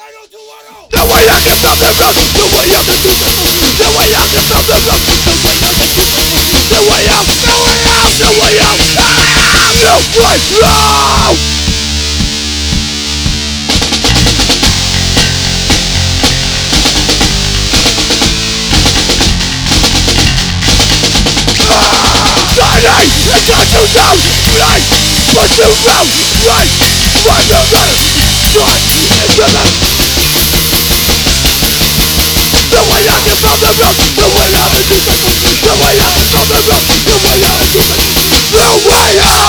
The way I get from the road, the way I get from the road, the way I get from the road, the way I get the way out, the way out, the way out, the way out. Tiny, it's got you down, right, but you round, right, right, right, right, it's the way I get from the road, the way I get from the road, the way I get from the road, the way I get from the way out.